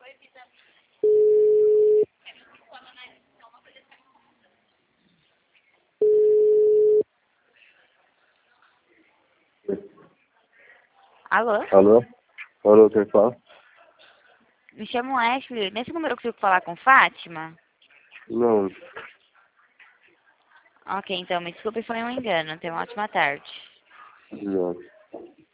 Alô? Alô? Alô, quem fala? Me chamo Ashley. Nesse número eu consigo falar com Fátima? Não, Ok, então me desculpe, foi um engano. Tenha uma ótima tarde. não.